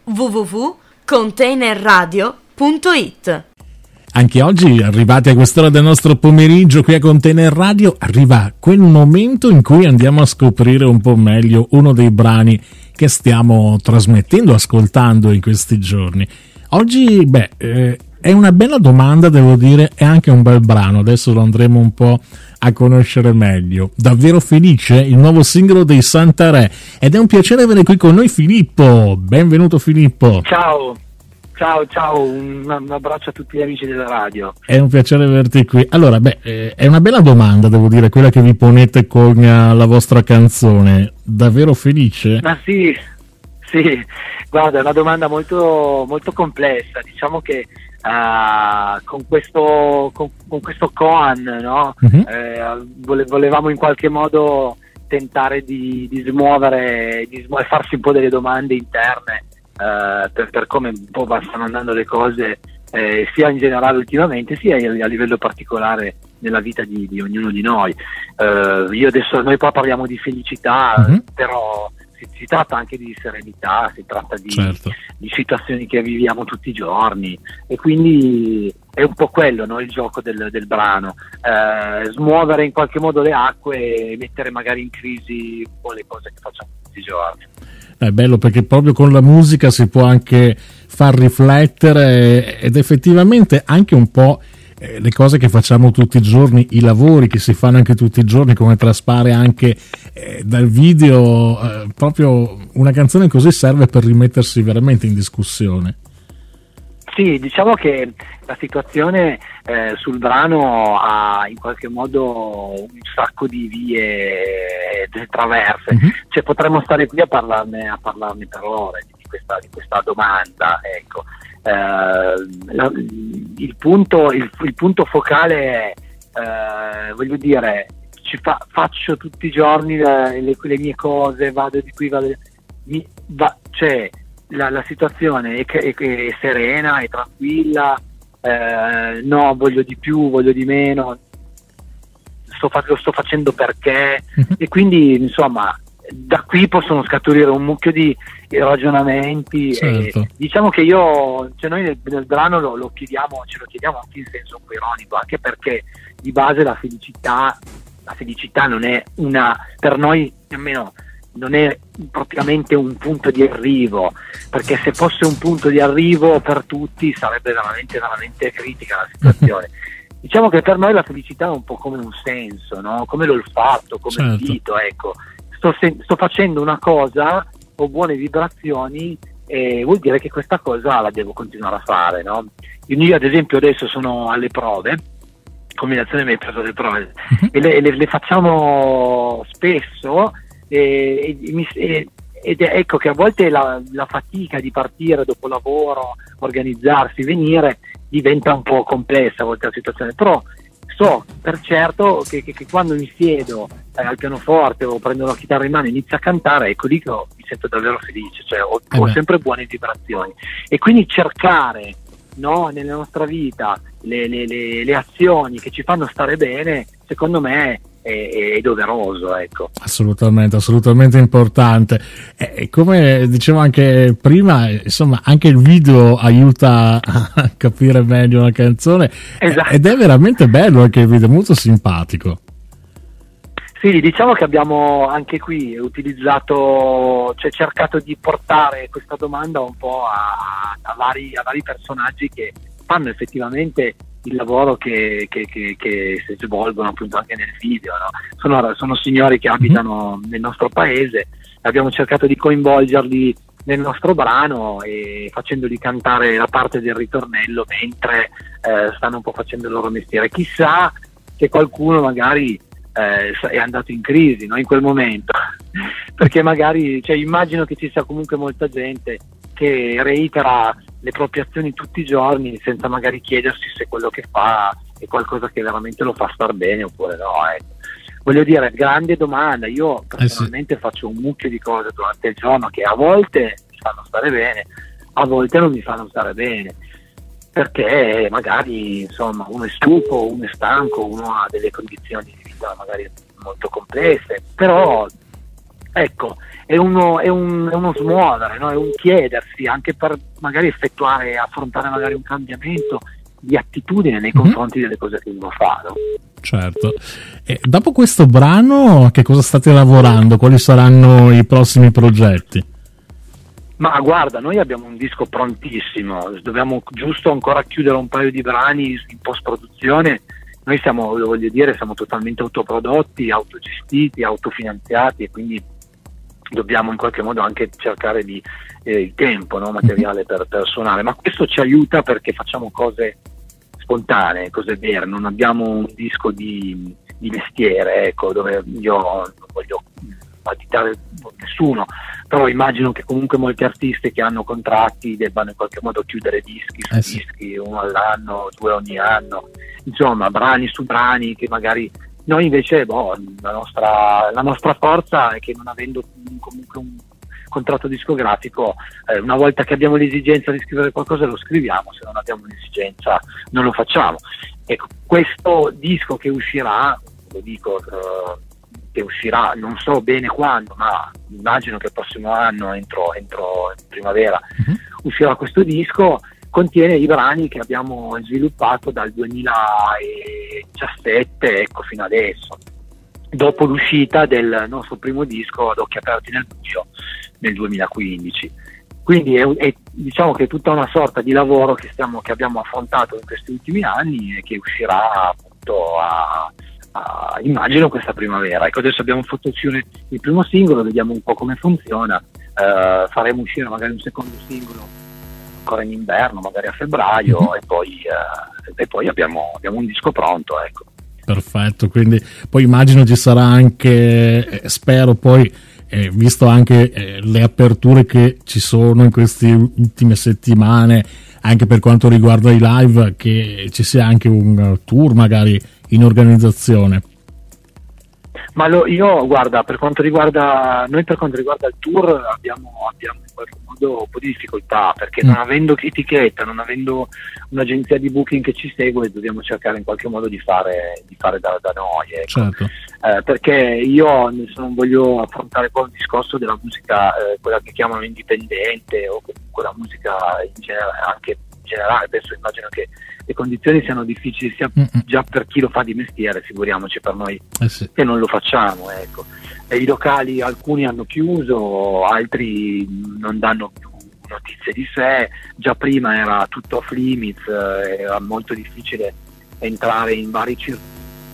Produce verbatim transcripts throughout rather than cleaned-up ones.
w w w punto container radio punto i t. Anche oggi, arrivati a quest'ora del nostro pomeriggio qui a Container Radio, arriva quel momento in cui andiamo a scoprire un po' meglio uno dei brani che stiamo trasmettendo, ascoltando in questi giorni. Oggi, beh, eh, è una bella domanda, devo dire, è anche un bel brano, adesso lo andremo un po' a conoscere meglio. Davvero felice, il nuovo singolo dei Santarè, ed è un piacere avere qui con noi Filippo. Benvenuto Filippo. Ciao. Ciao, ciao, un, un abbraccio a tutti gli amici della radio. È un piacere averti qui. Allora, beh, eh, è una bella domanda, devo dire, quella che vi ponete con uh, la vostra canzone. Davvero felice? Ma sì, sì, guarda, è una domanda molto, molto complessa. Diciamo che uh, con questo con, con questo Koan, no? Uh-huh. Eh, vole, volevamo in qualche modo tentare di, di smuovere, di smuovere, farsi un po' delle domande interne. Uh, per, per come un po' stanno andando le cose eh, sia in generale ultimamente sia a livello particolare nella vita di, di ognuno di noi. Uh, io adesso noi qua parliamo di felicità, uh-huh. però si, si tratta anche di serenità, si tratta di, certo. di situazioni che viviamo tutti i giorni, e quindi è un po' quello, no, il gioco del, del brano, uh, smuovere in qualche modo le acque e mettere magari in crisi un po' le cose che facciamo tutti i giorni. È bello perché proprio con la musica si può anche far riflettere, ed effettivamente anche un po' eh, le cose che facciamo tutti i giorni, i lavori che si fanno anche tutti i giorni, come traspare anche eh, dal video, eh, proprio una canzone così serve per rimettersi veramente in discussione. Sì, diciamo che la situazione eh, sul brano ha in qualche modo un sacco di vie e traverse, mm-hmm. cioè potremmo stare qui a parlarne, a parlarne per ore di questa, di questa domanda, ecco. Eh, la, il, punto, il, il punto focale è, eh, voglio dire, ci fa, faccio tutti i giorni le, le, le mie cose, vado di qui, vado di mi, va, cioè La, la situazione è, è, è serena, è tranquilla, eh, no, voglio di più, voglio di meno, sto fa- lo sto facendo perché, uh-huh. e quindi insomma da qui possono scaturire un mucchio di ragionamenti. Certo. E diciamo che io, cioè noi nel, nel brano lo, lo chiediamo, ce lo chiediamo anche in senso un po' ironico, anche perché di base la felicità, la felicità non è una, per noi nemmeno non è propriamente un punto di arrivo, perché se fosse un punto di arrivo per tutti sarebbe veramente veramente critica la situazione. Diciamo che per noi la felicità è un po' come un senso, no? Come l'olfatto, come certo. il dito, ecco. Sto, sen- sto facendo una cosa, ho buone vibrazioni, e vuol dire che questa cosa la devo continuare a fare, no? Io ad esempio adesso sono alle prove, combinazione mi hai preso le prove, uh-huh. e le, le, le facciamo spesso. E, e, e, ed è, ecco che a volte la, la fatica di partire dopo lavoro, organizzarsi, venire diventa un po' complessa a volte la situazione, però so per certo che, che, che quando mi siedo eh, al pianoforte o prendo la chitarra in mano e inizio a cantare, ecco lì che ho, mi sento davvero felice, cioè ho, eh ho sempre buone vibrazioni, e quindi cercare, no, nella nostra vita le, le, le, le azioni che ci fanno stare bene, secondo me è, è doveroso, ecco. Assolutamente, assolutamente importante. E come dicevo anche prima, insomma, anche il video aiuta a capire meglio la canzone, esatto. Ed è veramente bello anche il video, molto simpatico. Sì, diciamo che abbiamo anche qui utilizzato, cioè cercato di portare questa domanda un po' a, a, vari, a vari personaggi che fanno effettivamente il lavoro che, che, che, che si svolgono appunto anche nel video, no? Sono, sono signori che abitano nel nostro paese, abbiamo cercato di coinvolgerli nel nostro brano e facendoli cantare la parte del ritornello mentre eh, stanno un po' facendo il loro mestiere. Chissà che qualcuno magari eh, è andato in crisi, no? In quel momento perché magari, cioè, immagino che ci sia comunque molta gente che reitera le proprie azioni tutti i giorni senza magari chiedersi se quello che fa è qualcosa che veramente lo fa star bene oppure no, ecco. Voglio dire, grande domanda. Io personalmente eh sì. faccio un mucchio di cose durante il giorno che a volte mi fanno stare bene, a volte non mi fanno stare bene, perché magari insomma uno è stufo, uno è stanco, uno ha delle condizioni di vita magari molto complesse, però Ecco, è uno, è un, è uno smuovere, no? È un chiedersi anche per magari effettuare, affrontare magari un cambiamento di attitudine nei confronti mm-hmm. delle cose che uno fa, no? Certo. E dopo questo brano, che cosa state lavorando? Quali saranno i prossimi progetti? Ma guarda, noi abbiamo un disco prontissimo, dobbiamo giusto ancora chiudere un paio di brani in post-produzione. Noi siamo, lo voglio dire, siamo totalmente autoprodotti, autogestiti, autofinanziati, e quindi dobbiamo in qualche modo anche cercare di eh, il tempo, no? Materiale per, per suonare, ma questo ci aiuta perché facciamo cose spontanee, cose vere, non abbiamo un disco di, di mestiere, ecco, dove io non voglio additare nessuno, però immagino che comunque molti artisti che hanno contratti debbano in qualche modo chiudere dischi su eh sì. dischi, uno all'anno, due ogni anno, insomma brani su brani che magari noi invece boh, la nostra la nostra forza è che non avendo comunque un contratto discografico, eh, una volta che abbiamo l'esigenza di scrivere qualcosa lo scriviamo, se non abbiamo l'esigenza non lo facciamo. Ecco, questo disco che uscirà, lo dico eh, che uscirà non so bene quando, ma immagino che il prossimo anno, entro, entro primavera, uh-huh. uscirà questo disco, contiene i brani che abbiamo sviluppato dal duemiladiciassette, ecco, fino adesso, dopo l'uscita del nostro primo disco Ad occhi aperti nel buio nel duemilaquindici. Quindi è, è, diciamo che è tutta una sorta di lavoro che, stiamo, che abbiamo affrontato in questi ultimi anni e che uscirà appunto a, a immagino questa primavera. Ecco, adesso abbiamo fatto uscire il primo singolo, vediamo un po' come funziona, uh, faremo uscire magari un secondo singolo ancora in inverno, magari a febbraio, mm-hmm. e poi, uh, e poi abbiamo, abbiamo un disco pronto, ecco. Perfetto, quindi poi immagino ci sarà anche, eh, spero poi, eh, visto anche eh, le aperture che ci sono in queste ultime settimane, anche per quanto riguarda i live, che ci sia anche un tour magari in organizzazione. Ma lo, io guarda, per quanto riguarda noi, per quanto riguarda il tour, abbiamo, abbiamo in qualche modo un po' di difficoltà, perché mm. non avendo etichetta, non avendo un'agenzia di booking che ci segue, dobbiamo cercare in qualche modo di fare, di fare da, da noi, ecco. Certo. Eh, perché io non voglio affrontare poi il discorso della musica, eh, quella che chiamano indipendente, o comunque la musica in generale, anche in generale, penso, immagino che le condizioni siano difficili sia Mm-mm. già per chi lo fa di mestiere, figuriamoci per noi eh sì. che non lo facciamo, ecco. E i locali, alcuni hanno chiuso, altri non danno più notizie di sé, già prima era tutto off limits, eh, era molto difficile entrare in vari circuiti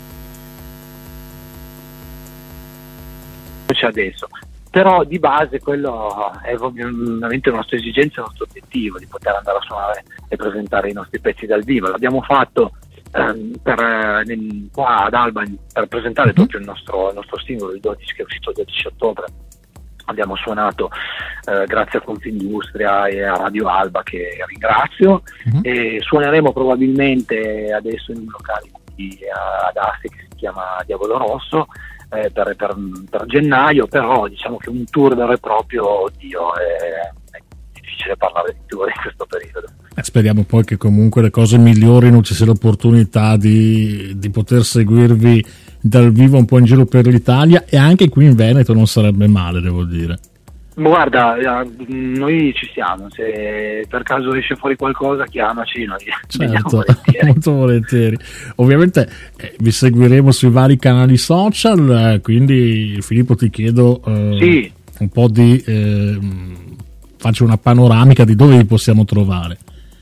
adesso. Però di base quello è ovviamente la nostra esigenza, il nostro obiettivo, di poter andare a suonare e presentare i nostri pezzi dal vivo. L'abbiamo fatto ehm, per, nel, qua ad Alba per presentare mm-hmm. proprio il nostro, il nostro singolo, il dodici, che è uscito il dodici ottobre. Abbiamo suonato eh, grazie a Confindustria e a Radio Alba, che ringrazio, mm-hmm. e suoneremo probabilmente adesso in un locale di, ad Asti che si chiama Diavolo Rosso, Eh, per, per, per gennaio, però diciamo che un tour vero e proprio, oddio, è, è difficile parlare di tour in questo periodo. Eh, speriamo poi che comunque le cose migliorino, ci sia l'opportunità di, di poter seguirvi dal vivo un po' in giro per l'Italia, e anche qui in Veneto non sarebbe male, devo dire. Guarda, noi ci siamo, se per caso esce fuori qualcosa chiamaci, noi certo, volentieri. Molto volentieri. Ovviamente eh, vi seguiremo sui vari canali social, eh, quindi Filippo ti chiedo eh, sì. un po' di eh, faccio una panoramica di dove vi possiamo trovare.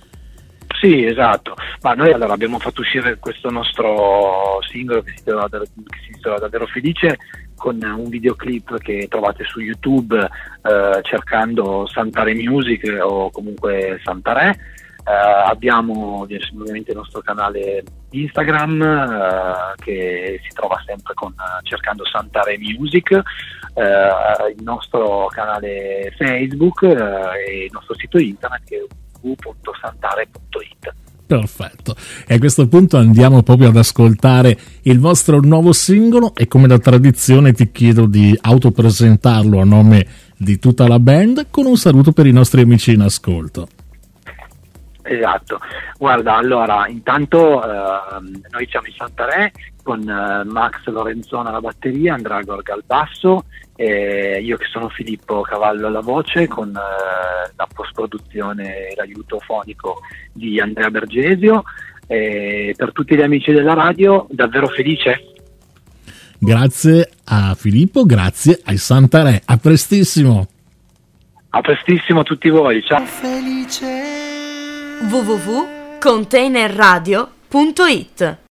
Sì, esatto, ma noi allora abbiamo fatto uscire questo nostro singolo che si intitola davvero, davvero felice, con un videoclip che trovate su YouTube eh, cercando Santare Music o comunque Santare. Eh, abbiamo ovviamente il nostro canale Instagram eh, che si trova sempre con, cercando Santare Music, eh, il nostro canale Facebook eh, e il nostro sito internet che è w w w punto santare punto i t. Perfetto, e a questo punto andiamo proprio ad ascoltare il vostro nuovo singolo, e come da tradizione ti chiedo di autopresentarlo a nome di tutta la band con un saluto per i nostri amici in ascolto. Esatto, guarda, allora intanto eh, noi siamo in Santare, con uh, Max Lorenzona alla batteria, Andrea Gorga al basso, e io che sono Filippo Cavallo alla voce, con uh, la post-produzione e l'aiuto fonico di Andrea Bergesio. E per tutti gli amici della radio, davvero felice. Grazie a Filippo, grazie ai Santarè, a prestissimo. A prestissimo a tutti voi, ciao. w w w punto container radio punto it